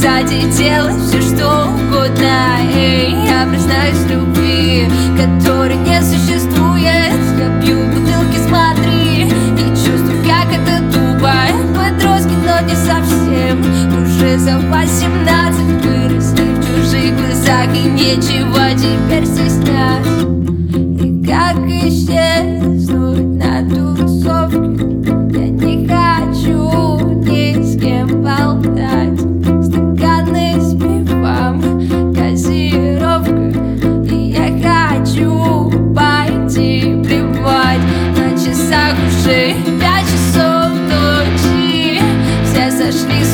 кстати, делать все что угодно. Я признаюсь в любви, которой не существует. Я пью бутылки, смотри, и чувствую, как это тупо. Подростки, но не совсем. Уже за 18 выросли в чужих глазах, и нечего теперь стесняться. И как исчезнуть на тусовке? Я не хочу ни с кем болтать. Стаканы с пивом, газировка, и я хочу пойти плевать. На часах уже 5 часов ночи, все сошли с